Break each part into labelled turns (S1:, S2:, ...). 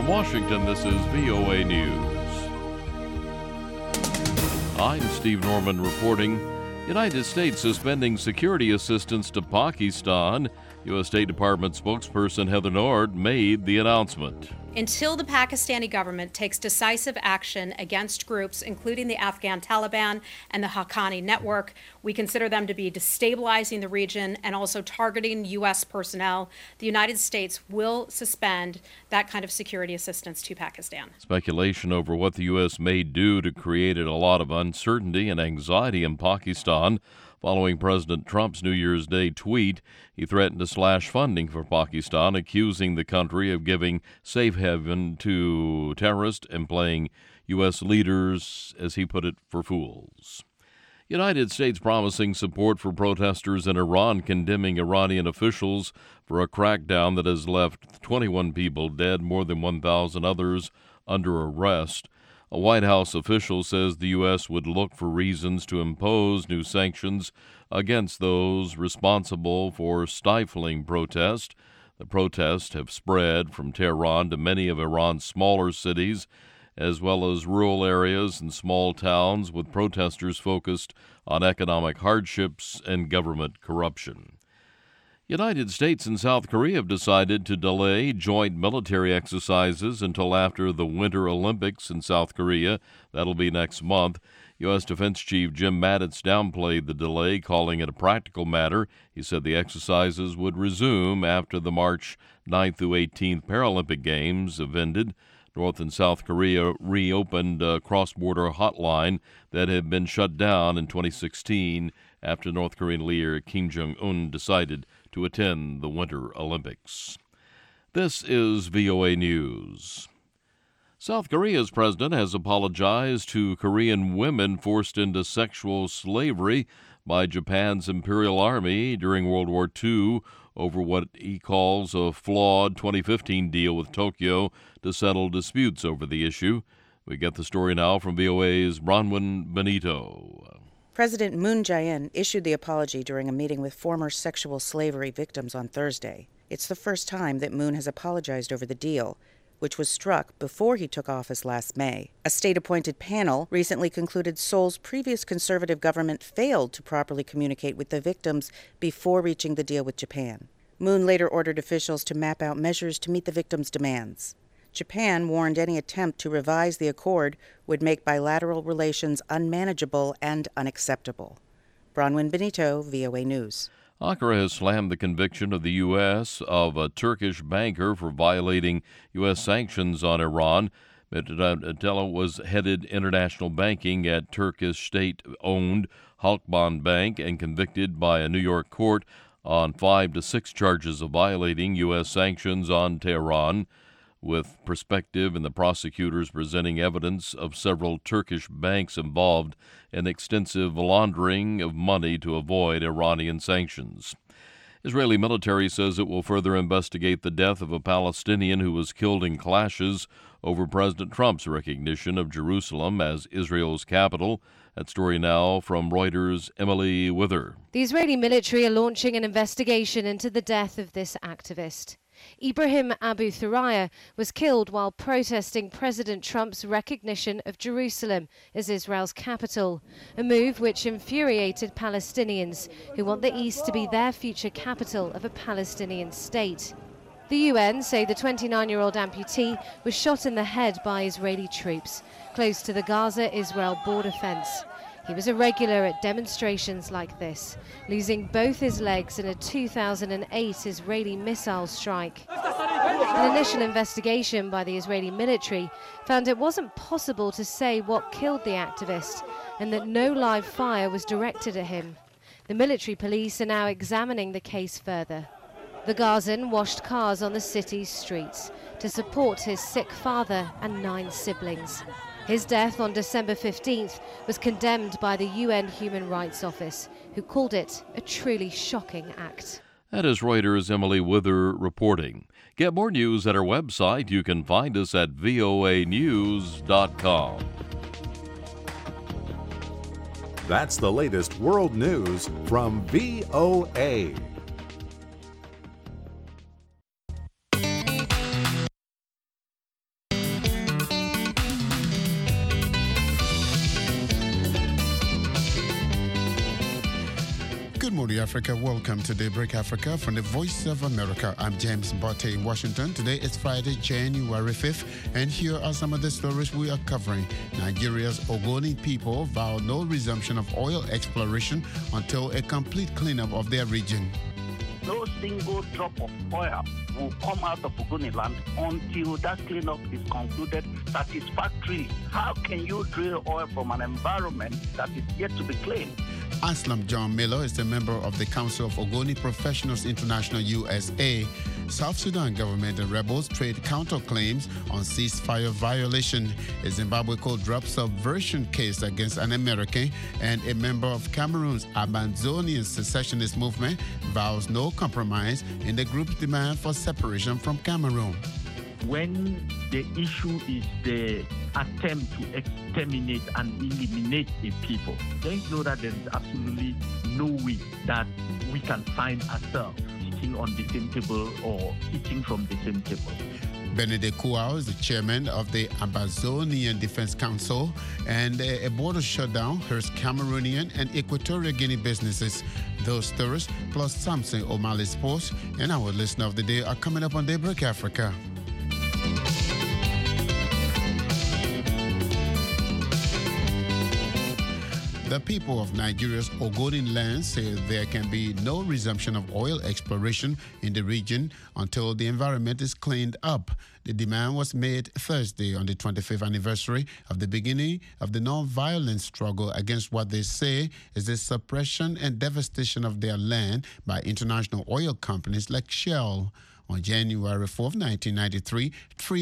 S1: Washington, this is VOA News. I'm Steve Norman reporting. United States suspending security assistance to Pakistan. U.S. State Department spokesperson Heather Nauert made the announcement.
S2: Until the Pakistani government takes decisive action against groups, including the Afghan Taliban and the Haqqani network, we consider them to be destabilizing the region and also targeting U.S. personnel. The United States will suspend that kind of security assistance to Pakistan.
S1: Speculation over what the U.S. may do to created a lot of uncertainty and anxiety in Pakistan. Following President Trump's New Year's Day tweet, he threatened to slash funding for Pakistan, accusing the country of giving safe haven to terrorists and playing U.S. leaders, as he put it, for fools. United States promising support for protesters in Iran, condemning Iranian officials for a crackdown that has left 21 people dead, more than 1,000 others under arrest. A White House official says the U.S. would look for reasons to impose new sanctions against those responsible for stifling protest. The protests have spread from Tehran to many of Iran's smaller cities, as well as rural areas and small towns, with protesters focused on economic hardships and government corruption. United States and South Korea have decided to delay joint military exercises until after the Winter Olympics in South Korea. That'll be next month. U.S. Defense Chief Jim Mattis downplayed the delay, calling it a practical matter. He said the exercises would resume after the March 9th through 18th Paralympic Games have ended. North and South Korea reopened a cross-border hotline that had been shut down in 2016 after North Korean leader Kim Jong-un decided to attend the Winter Olympics. This is VOA News. South Korea's president has apologized to Korean women forced into sexual slavery by Japan's Imperial Army during World War II over what he calls a flawed 2015 deal with Tokyo to settle disputes over the issue. We get the story now from VOA's Bronwyn Benito.
S3: President Moon Jae-in issued the apology during a meeting with former sexual slavery victims on Thursday. It's the first time that Moon has apologized over the deal, which was struck before he took office last May. A state-appointed panel recently concluded Seoul's previous conservative government failed to properly communicate with the victims before reaching the deal with Japan. Moon later ordered officials to map out measures to meet the victims' demands. Japan warned any attempt to revise the accord would make bilateral relations unmanageable and unacceptable. Bronwyn Benito, VOA News.
S1: Ankara has slammed the conviction of the U.S. of a Turkish banker for violating U.S. sanctions on Iran. Mitella was headed international banking at Turkish state-owned Halkbank Bank and convicted by a New York court on 5 to 6 charges of violating U.S. sanctions on Tehran, with perspective in the prosecutors presenting evidence of several Turkish banks involved in extensive laundering of money to avoid Iranian sanctions. Israeli military says it will further investigate the death of a Palestinian who was killed in clashes over President Trump's recognition of Jerusalem as Israel's capital. That story now from Reuters' Emily Wither.
S4: The Israeli military are launching an investigation into the death of this activist. Ibrahim Abu Thuraya was killed while protesting President Trump's recognition of Jerusalem as Israel's capital, a move which infuriated Palestinians who want the East to be their future capital of a Palestinian state. The UN say the 29-year-old amputee was shot in the head by Israeli troops close to the Gaza-Israel border fence. He was a regular at demonstrations like this, losing both his legs in a 2008 Israeli missile strike. An initial investigation by the Israeli military found it wasn't possible to say what killed the activist and that no live fire was directed at him. The military police are now examining the case further. The Gazan washed cars on the city's streets to support his sick father and 9 siblings. His death on December 15th was condemned by the UN Human Rights Office, who called it a truly shocking act.
S1: That is Reuters' Emily Wither reporting. Get more news at our website. You can find us at voanews.com.
S5: That's the latest world news from VOA.
S6: Free Africa. Welcome to Daybreak Africa from the Voice of America. I'm James Botte in Washington. Today is Friday, January 5th, and here are some of the stories we are covering. Nigeria's Ogoni people vow no resumption of oil exploration until a complete cleanup of their region.
S7: No single drop of oil will come out of Ogoniland until that cleanup is concluded satisfactorily. How can you drill oil from an environment that is yet to be cleaned?
S6: Aslam John Miller is a member of the Council of Ogoni Professionals International USA. South Sudan government and rebels trade counterclaims on ceasefire violation. A Zimbabwe court drops subversion case against an American, and a member of Cameroon's Amazonian secessionist movement vows no compromise in the group's demand for separation from Cameroon.
S8: When the issue is the attempt to exterminate and eliminate a people, then know that there is absolutely no way that we can find ourselves sitting on the same table or eating from the same table.
S6: Benedict Kouao is the chairman of the Amazonian Defense Council, and a border shutdown hurts Cameroonian and Equatorial Guinea businesses. Those stories, plus Samson O'Malley Sports and our listener of the day are coming up on Daybreak Africa. The people of Nigeria's Ogoni land say there can be no resumption of oil exploration in the region until the environment is cleaned up. The demand was made Thursday on the 25th anniversary of the beginning of the non-violent struggle against what they say is the suppression and devastation of their land by international oil companies like Shell. On January 4, 1993,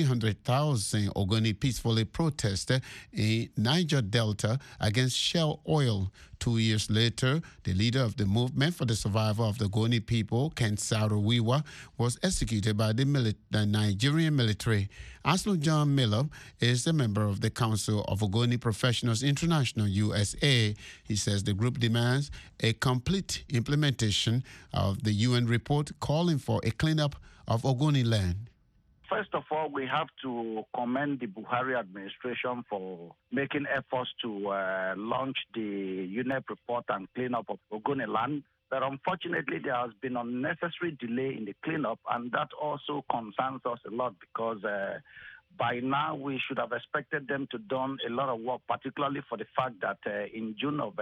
S6: 300,000 Ogoni peacefully protested in Niger Delta against Shell Oil. 2 years later, the leader of the movement for the survival of the Ogoni people, Ken Saro-Wiwa, was executed by the Nigerian military. Aslam John Miller is a member of the Council of Ogoni Professionals International USA. He says the group demands a complete implementation of the UN report calling for a cleanup of Ogoni land.
S7: First of all, we have to commend the Buhari administration for making efforts to launch the UNEP report and cleanup of Ogoni land. But unfortunately, there has been unnecessary delay in the cleanup, and that also concerns us a lot because by now we should have expected them to done a lot of work, particularly for the fact that in June of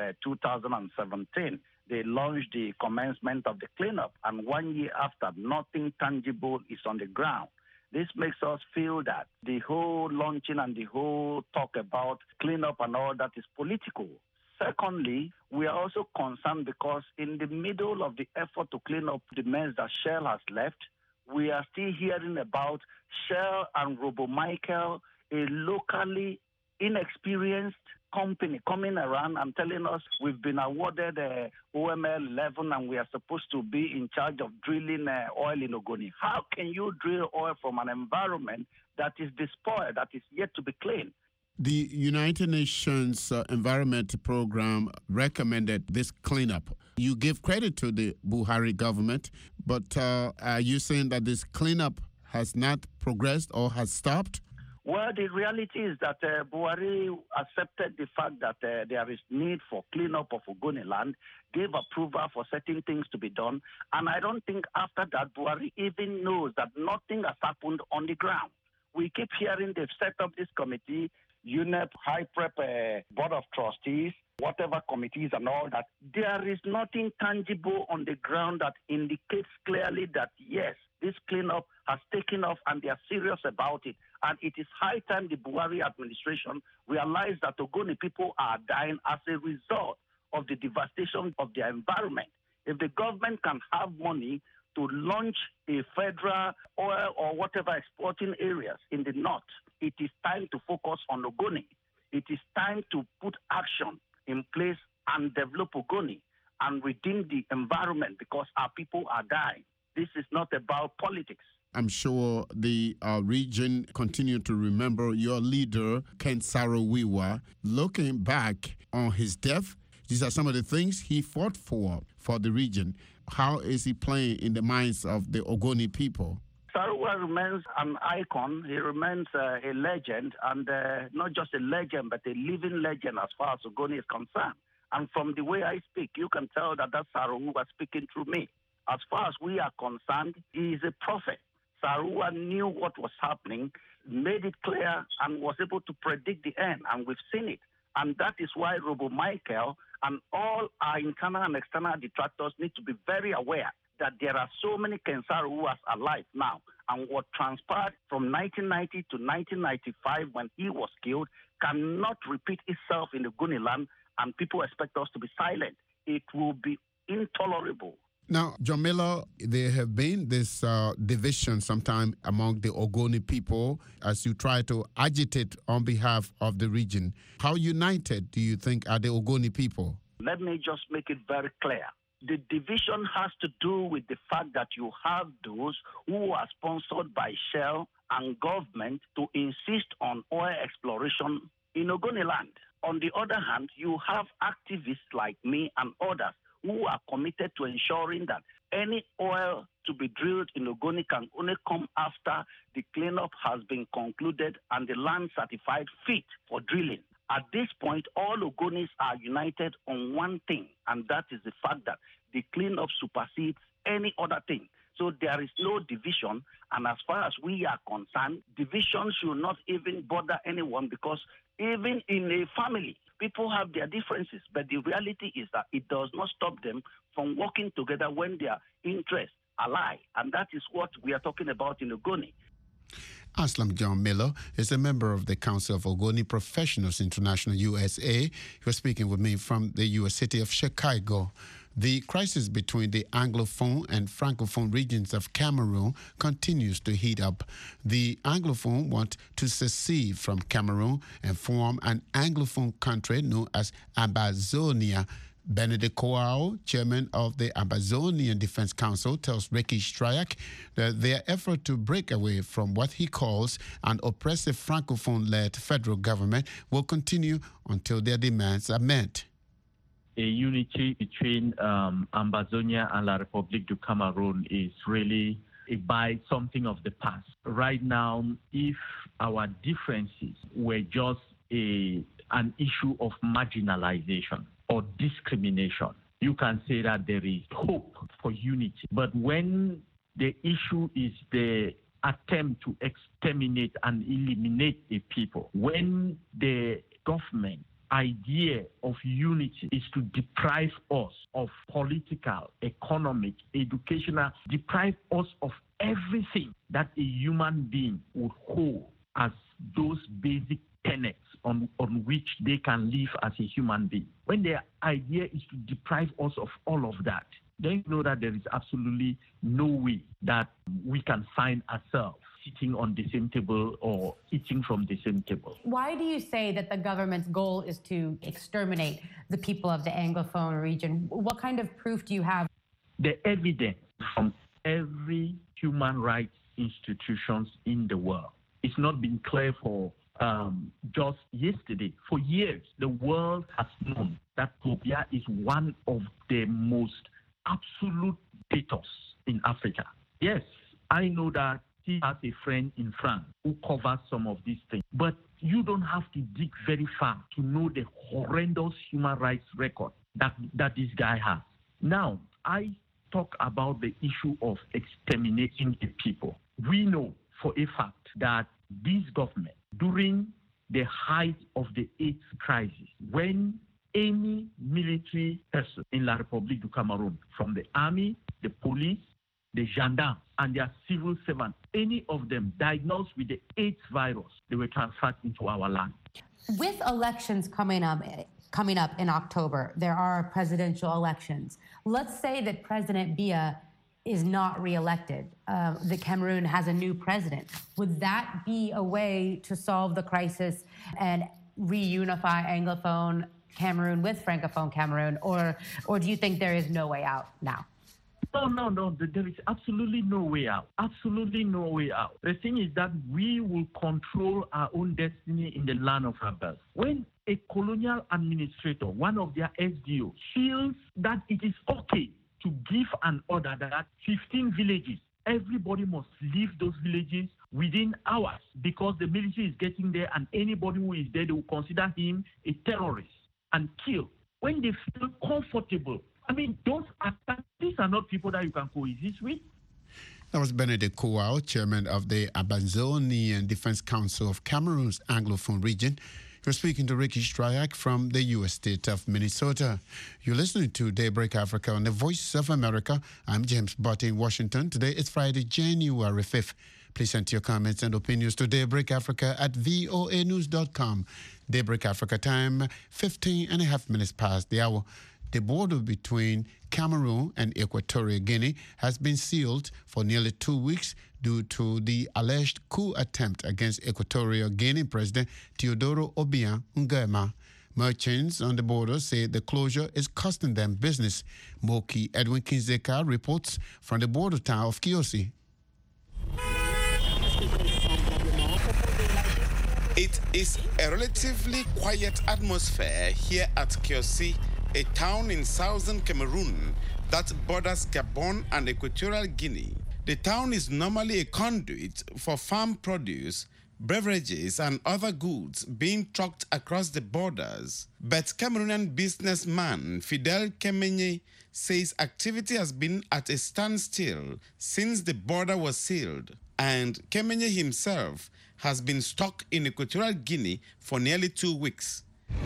S7: 2017, they launched the commencement of the cleanup, and 1 year after, nothing tangible is on the ground. This makes us feel that the whole launching and the whole talk about cleanup and all that is political. Secondly, we are also concerned because in the middle of the effort to clean up the mess that Shell has left, we are still hearing about Shell and RoboMichael, a locally inexperienced company coming around and telling us we've been awarded OML 11 and we are supposed to be in charge of drilling oil in Ogoni. How can you drill oil from an environment that is despoiled, that is yet to be cleaned?
S6: The United Nations Environment Program recommended this cleanup. You give credit to the Buhari government, but are you saying that this cleanup has not progressed or has stopped?
S7: Well, the reality is that Buhari accepted the fact that there is need for cleanup of Ogoni land, gave approval for certain things to be done, and I don't think after that Buhari even knows that nothing has happened on the ground. We keep hearing they've set up this committee, UNEP, High Prep Board of Trustees, whatever committees and all that. There is nothing tangible on the ground that indicates clearly that, yes, this cleanup has taken off and they are serious about it. And it is high time the Buhari administration realized that Ogoni people are dying as a result of the devastation of their environment. If the government can have money to launch a federal oil or whatever exporting areas in the north, it is time to focus on Ogoni. It is time to put action in place and develop Ogoni and redeem the environment because our people are dying. This is not about politics.
S6: I'm sure the region continue to remember your leader, Ken Saro-Wiwa. Looking back on his death, these are some of the things he fought for the region. How is he playing in the minds of the Ogoni people?
S7: Saro-Wiwa remains an icon. He remains a legend, and not just a legend, but a living legend as far as Ogoni is concerned. And from the way I speak, you can tell that that's Saruwa speaking through me. As far as we are concerned, he is a prophet. Saruwa knew what was happening, made it clear, and was able to predict the end, and we've seen it. And that is why Robo Michael and all our internal and external detractors need to be very aware that there are so many Ken Saruwas alive now. And what transpired from 1990 to 1995 when he was killed cannot repeat itself in the Ogoni land, and people expect us to be silent. It will be intolerable.
S6: Now, John Miller, there have been this division sometime among the Ogoni people as you try to agitate on behalf of the region. How united do you think are the Ogoni people?
S7: Let me just make it very clear. The division has to do with the fact that you have those who are sponsored by Shell and government to insist on oil exploration in Ogoni land. On the other hand, you have activists like me and others who are committed to ensuring that any oil to be drilled in Ogoni can only come after the cleanup has been concluded and the land certified fit for drilling. At this point, all Ogonis are united on one thing, and that is the fact that the cleanup supersedes any other thing. So there is no division, and as far as we are concerned, division should not even bother anyone, because even in a family, people have their differences, but the reality is that it does not stop them from working together when their interests align, and that is what we are talking about in Ogoni.
S6: Aslam John Miller is a member of the Council of Ogoni Professionals International, USA. He was speaking with me from the U.S. city of Chicago. The crisis between the Anglophone and Francophone regions of Cameroon continues to heat up. The Anglophone want to secede from Cameroon and form an Anglophone country known as Ambazonia. Benedict Coao, chairman of the Ambazonian Defense Council, tells Ricky Stryak that their effort to break away from what he calls an oppressive Francophone-led federal government will continue until their demands are met.
S8: A unity between Ambazonia and La République du Cameroun is really by something of the past. Right now, if our differences were just an issue of marginalization or discrimination, you can say that there is hope for unity. But when the issue is the attempt to exterminate and eliminate a people, when the government idea of unity is to deprive us of political, economic, educational, deprive us of everything that a human being would hold as those basic tenets on which they can live as a human being. When their idea is to deprive us of all of that, then you know that there is absolutely no way that we can find ourselves sitting on the same table or eating from the same table.
S9: Why do you say that the government's goal is to exterminate the people of the Anglophone region? What kind of proof do you have?
S8: The evidence from every human rights institutions in the world. It's not been clear for just yesterday. For years, the world has known that Tobia is one of the most absolute dictators in Africa. Yes, I know that he has a friend in France who covers some of these things. But you don't have to dig very far to know the horrendous human rights record that this guy has. Now, I talk about the issue of exterminating the people. We know for a fact that this government, during the height of the AIDS crisis, when any military person in La République du Cameroun, from the army, the police, the gendarmes, and their civil servants, any of them diagnosed with the AIDS virus, they were transferred into our land.
S9: With elections coming up in October, there are presidential elections. Let's say that President Biya is not reelected. The Cameroon has a new president. Would that be a way to solve the crisis and reunify Anglophone Cameroon with Francophone Cameroon, or do you think there is no way out now?
S8: No. There is absolutely no way out. Absolutely no way out. The thing is that we will control our own destiny in the land of our birth. When a colonial administrator, one of their SDO, feels that it is okay to give an order that 15 villages, everybody must leave those villages within hours because the military is getting there, and anybody who is there, they will consider him a terrorist and kill. when they feel comfortable. I mean, these are not people that you can coexist with.
S6: That was Benedict Kouao, chairman of the Amazonian Defense Council of Cameroon's Anglophone region. You're speaking to Ricky Stryak from the U.S. state of Minnesota. You're listening to Daybreak Africa on the Voice of America. I'm James Butt in Washington. Today is Friday, January 5th. Please send your comments and opinions to Daybreak Africa at voanews.com. Daybreak Africa time, 15 and a half minutes past the hour. The border between Cameroon and Equatorial Guinea has been sealed for nearly 2 weeks due to the alleged coup attempt against Equatorial Guinea President Teodoro Obiang Nguema. Merchants on the border say the closure is costing them business. Moki Edwin Kinzeka reports from the border town of Kiosi.
S10: It is a relatively quiet atmosphere here at Kiosi, a town in southern Cameroon that borders Gabon and Equatorial Guinea. The town is normally a conduit for farm produce, beverages, and other goods being trucked across the borders. But Cameroonian businessman Fidel Kemenye says activity has been at a standstill since the border was sealed, and Kemenye himself has been stuck in Equatorial Guinea for nearly 2 weeks.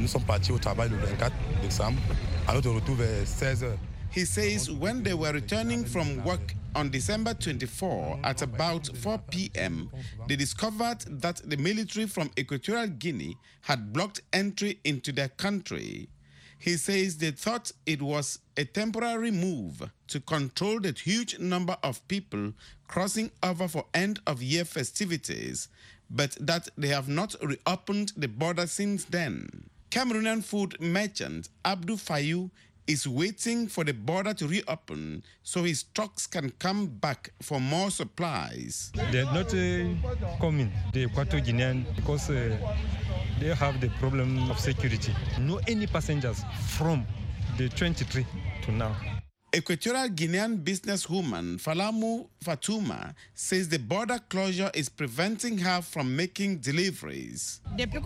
S10: He says when they were returning from work on December 24 at about 4 p.m., they discovered that the military from Equatorial Guinea had blocked entry into their country. He says they thought it was a temporary move to control the huge number of people crossing over for end-of-year festivities, but that they have not reopened the border since then. Cameroonian food merchant Abdou Fayou is waiting for the border to reopen so his trucks can come back for more supplies.
S11: They're not coming, the Equatorial Guinean, because they have the problem of security. No any passengers from the 23 to now.
S10: Equatorial Guinean businesswoman Falamu Fatuma says the border closure is preventing her from making deliveries.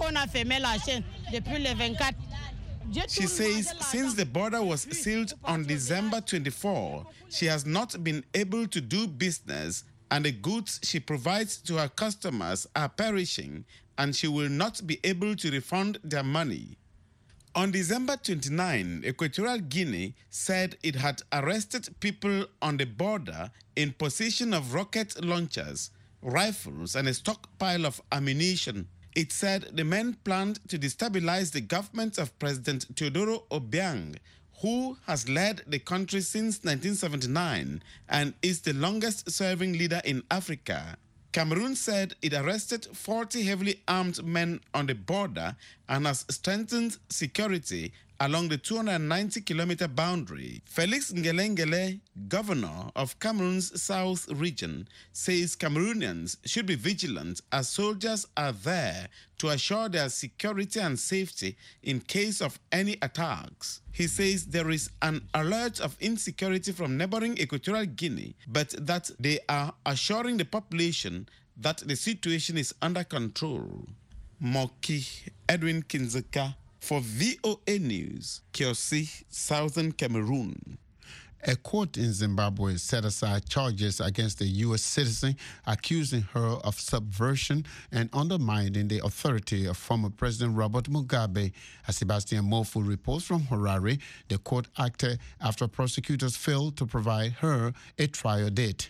S10: She says since the border was sealed on December 24, she has not been able to do business, and the goods she provides to her customers are perishing, and she will not be able to refund their money. On December 29, Equatorial Guinea said it had arrested people on the border in possession of rocket launchers, rifles, and a stockpile of ammunition. It said the men planned to destabilize the government of President Teodoro Obiang, who has led the country since 1979 and is the longest-serving leader in Africa. Cameroon said it arrested 40 heavily armed men on the border and has strengthened security along the 290-kilometer boundary. Felix Ngelengele, governor of Cameroon's South region, says Cameroonians should be vigilant as soldiers are there to assure their security and safety in case of any attacks. He says there is an alert of insecurity from neighboring Equatorial Guinea, but that they are assuring the population that the situation is under control. Moki Edwin Kinzeka for VOA News, Kiosi, Southern Cameroon.
S6: A court in Zimbabwe set aside charges against a U.S. citizen accusing her of subversion and undermining the authority of former President Robert Mugabe. As Sebastian Mofu reports from Harare, the court acted after prosecutors failed to provide her a trial date.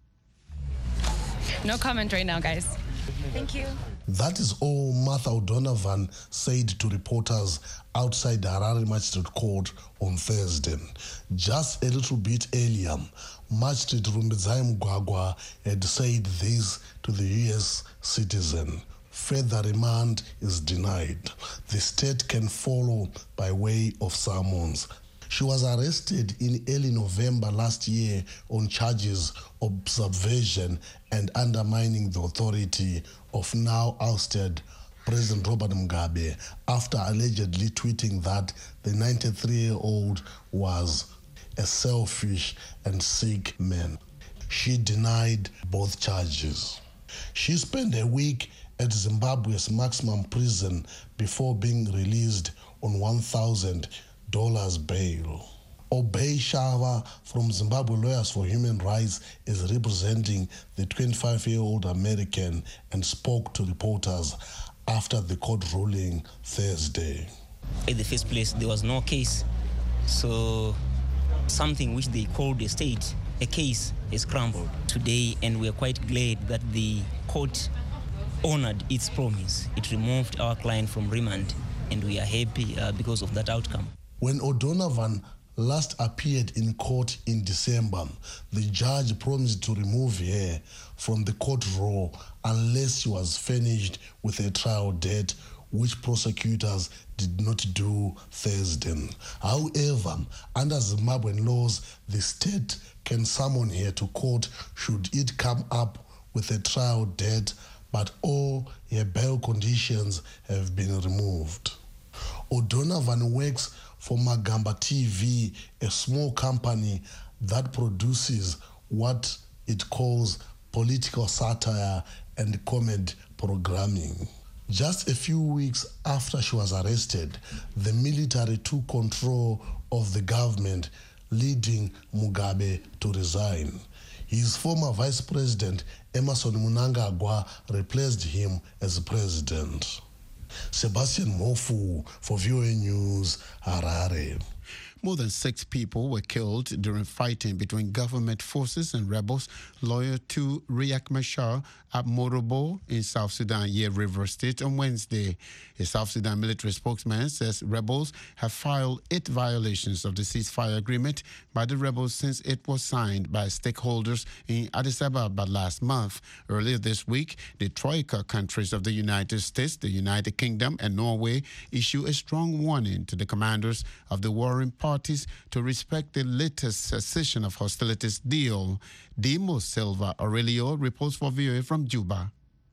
S12: No comment right now, guys. Thank you.
S13: That is all Martha O'Donovan said to reporters outside the Harare Magistrate Court on Thursday. Just a little bit earlier, Magistrate Rumbidzai Mugwagwa had said this to the U.S. citizen. Further remand is denied. The state can follow by way of summons. She was arrested in early November last year on charges of subversion and undermining the authority of now ousted President Robert Mugabe after allegedly tweeting that the 93-year-old was a selfish and sick man. She denied both charges. She spent a week at Zimbabwe's maximum prison before being released on $1,000 bail. Obey Shava from Zimbabwe Lawyers for Human Rights is representing the 25-year-old American and spoke to reporters after the court ruling Thursday.
S14: In the first place, there was no case. So something which they called a case is crumbled today, and we are quite glad that the court honored its promise. It removed our client from remand, and we are happy because of that outcome.
S13: When O'Donovan last appeared in court in December, the judge promised to remove her from the court row unless she was furnished with a trial date, which prosecutors did not do Thursday. However, under Zimbabwean laws, the state can summon her to court should it come up with a trial date, but all her bail conditions have been removed. O'Donovan works for Magamba TV, a small company that produces what it calls political satire and comedy programming. Just a few weeks after she was arrested, the military took control of the government, leading Mugabe to resign. His former vice president, Emmerson Mnangagwa, replaced him as president. Sebastian Mofu for VOA News, Harare.
S6: More than 6 people were killed during fighting between government forces and rebels loyal to Riek Machar at Morobo in South Sudan, Yei River State on Wednesday. A South Sudan military spokesman says rebels have filed 8 violations of the ceasefire agreement by the rebels since it was signed by stakeholders in Addis Ababa last month. Earlier this week, the Troika countries of the United States, the United Kingdom, and Norway issued a strong warning to the commanders of the warring parties to respect the latest cessation of hostilities deal. Dimo Silva Aurelio reports for VOA from Juba.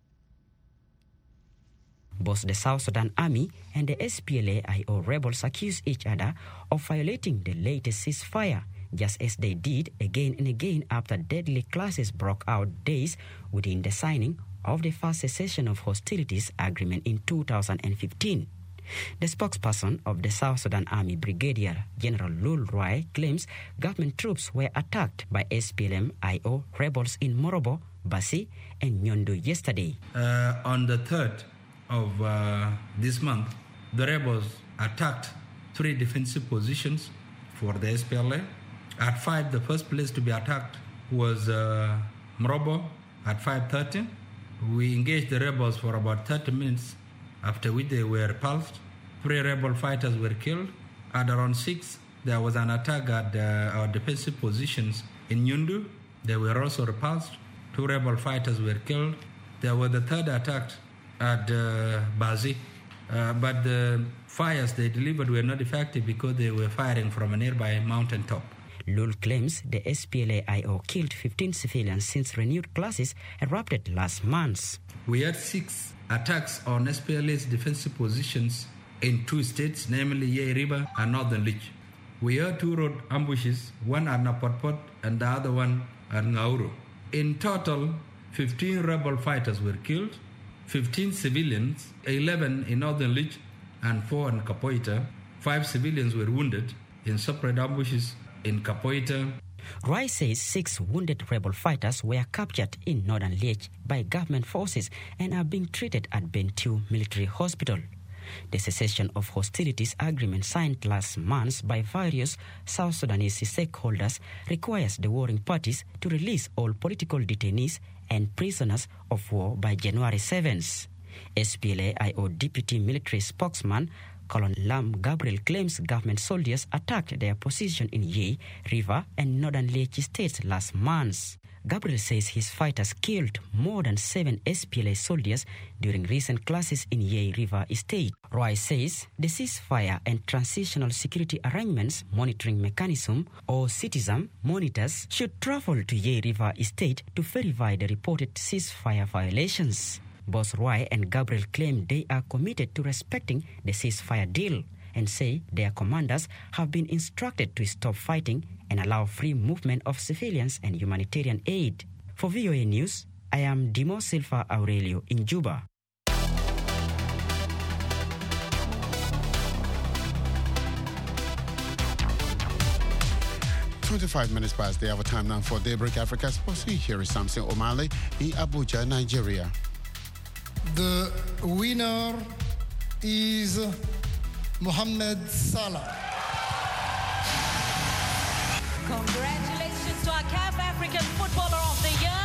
S15: Both the South Sudan Army and the SPLA-IO rebels accuse each other of violating the latest ceasefire, just as they did again and again after deadly clashes broke out days within the signing of the first cessation of hostilities agreement in 2015. The spokesperson of the South Sudan Army, Brigadier General Lul Roy, claims government troops were attacked by SPLM-IO rebels in Morobo, Basi, and Nyondu yesterday.
S16: On the 3rd of this month, the rebels attacked 3 defensive positions for the SPLA. At 5, the first place to be attacked was Morobo at 5:30. We engaged the rebels for about 30 minutes, after which they were repulsed. 3 rebel fighters were killed. At around 6, there was an attack at our defensive positions in Nyundu. They were also repulsed. 2 rebel fighters were killed. There was the 3rd attack at Bazi. But the fires they delivered were not effective because they were firing from a nearby mountaintop.
S15: Lul claims the SPLA-IO killed 15 civilians since renewed clashes erupted last month.
S16: We had 6 attacks on SPLA's defensive positions in 2 states, namely Yei River and Northern Lich. We had 2 road ambushes, one at Napotpot and the other one at Nauru. In total, 15 rebel fighters were killed, 15 civilians, 11 in Northern Lich and 4 in Kapoita. 5 civilians were wounded in separate ambushes in Kapoita.
S15: Roy says 6 wounded rebel fighters were captured in Northern Lich by government forces and are being treated at Bentiu Military Hospital. The cessation of hostilities agreement signed last month by various South Sudanese stakeholders requires the warring parties to release all political detainees and prisoners of war by January 7th. SPLA-IO deputy military spokesman Colonel Lam Gabriel claims government soldiers attacked their position in Yei River and Northern Lake states last month. Gabriel says his fighters killed more than 7 SPLA soldiers during recent clashes in Yei River State. Roy says the ceasefire and transitional security arrangements monitoring mechanism or citizen monitors should travel to Yei River State to verify the reported ceasefire violations. Both Roy and Gabriel claim they are committed to respecting the ceasefire deal and say their commanders have been instructed to stop fighting and allow free movement of civilians and humanitarian aid. For VOA News, I am Dimo Silva Aurelio in Juba.
S6: 25 minutes past the hour time now for Daybreak Africa Sports. Here is Samson Omale in Abuja, Nigeria.
S17: The winner is Mohamed Salah.
S18: Congratulations to our CAF African Footballer of the Year.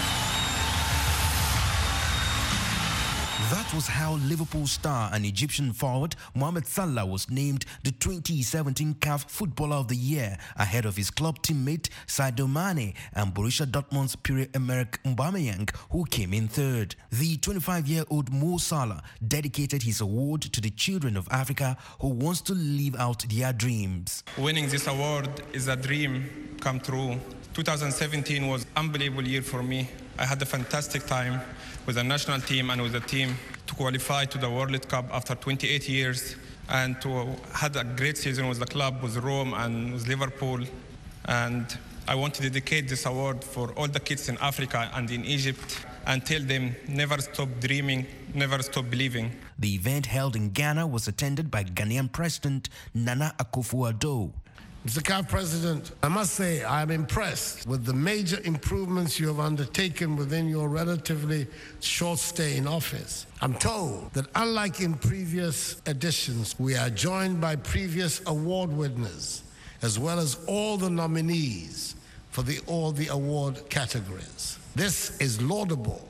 S19: That was how Liverpool star and Egyptian forward Mohamed Salah was named the 2017 CAF Footballer of the Year ahead of his club teammate Sadio Mane and Borussia Dortmund's Pierre-Emerick Aubameyang, who came in third. The 25-year-old Mo Salah dedicated his award to the children of Africa who wants to live out their dreams.
S20: Winning this award is a dream come true. 2017 was an unbelievable year for me. I had a fantastic time with the national team and with the team to qualify to the World Cup after 28 years and to had a great season with the club, with Rome and with Liverpool. And I want to dedicate this award for all the kids in Africa and in Egypt and tell them never stop dreaming, never stop believing.
S19: The event held in Ghana was attended by Ghanaian President Nana Akufo-Addo.
S13: Mr. CAF President, I must say I'm impressed with the major improvements you have undertaken within your relatively short stay in office. I'm told that unlike in previous editions, we are joined by previous award winners, as well as all the nominees for all the award categories. This is laudable.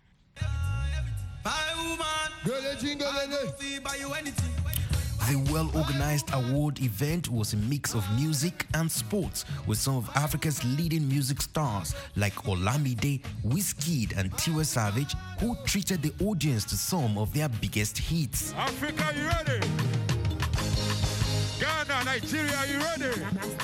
S19: The well-organized award event was a mix of music and sports with some of Africa's leading music stars like Olamide, Wizkid and Tiwa Savage, who treated the audience to some of their biggest hits.
S21: Africa, you ready? Ghana, Nigeria, you ready?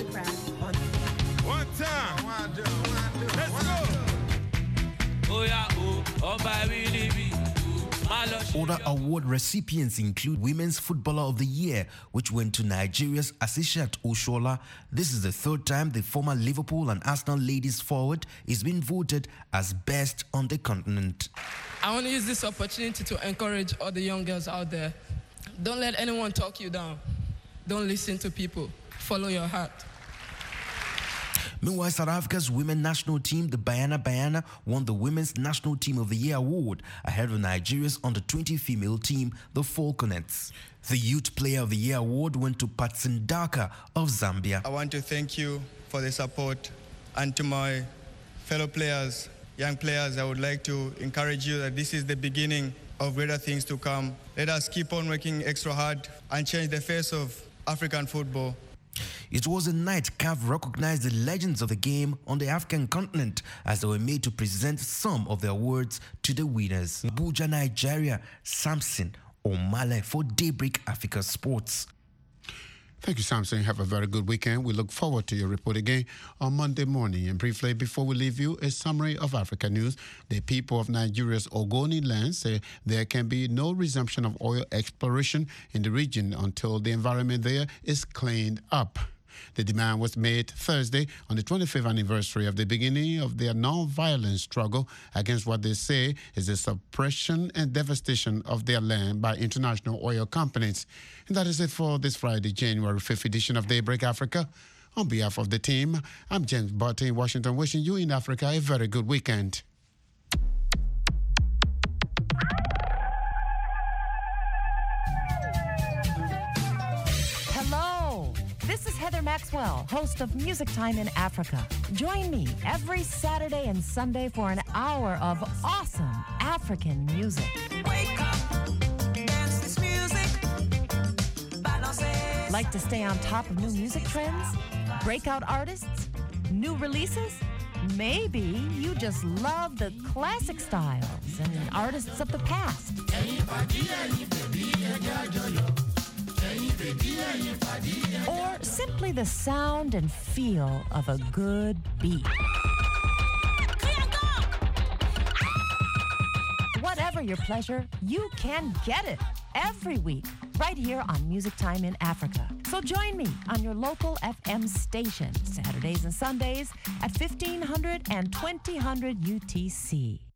S21: One time. Let's go. Oh yeah, oh by we
S19: Other award recipients include Women's Footballer of the Year, which went to Nigeria's Asishat Oshola. This is the third time the former Liverpool and Arsenal ladies forward is being voted as best on the continent.
S22: I want to use this opportunity to encourage all the young girls out there. Don't let anyone talk you down. Don't listen to people. Follow your heart.
S19: Meanwhile, South Africa's women national team, the Banyana, won the Women's National Team of the Year award ahead of Nigeria's under-20 female team, the Falconets. The Youth Player of the Year award went to Patsindaka of Zambia.
S23: I want to thank you for the support, and to my fellow players, young players, I would like to encourage you that this is the beginning of greater things to come. Let us keep on working extra hard and change the face of African football.
S19: It was a night CAF recognized the legends of the game on the African continent as they were made to present some of the awards to the winners. Abuja, Nigeria, Samson Omale for Daybreak Africa Sports.
S6: Thank you, Samson. Have a very good weekend. We look forward to your report again on Monday morning. And briefly, before we leave you, a summary of Africa news. The people of Nigeria's Ogoni land say there can be no resumption of oil exploration in the region until the environment there is cleaned up. The demand was made Thursday on the 25th anniversary of the beginning of their non-violent struggle against what they say is the suppression and devastation of their land by international oil companies. And that is it for this Friday, January 5th edition of Daybreak Africa. On behalf of the team, I'm James Barton in Washington, wishing you in Africa a very good weekend.
S24: This is Heather Maxwell, host of Music Time in Africa. Join me every Saturday and Sunday for an hour of awesome African music. Wake up, dance this music. Like to stay on top of new music trends? Breakout artists? New releases? Maybe you just love the classic styles and artists of the past. Or simply the sound and feel of a good beat. Whatever your pleasure, you can get it every week right here on Music Time in Africa. So join me on your local FM station Saturdays and Sundays at 1500 and 2000 UTC.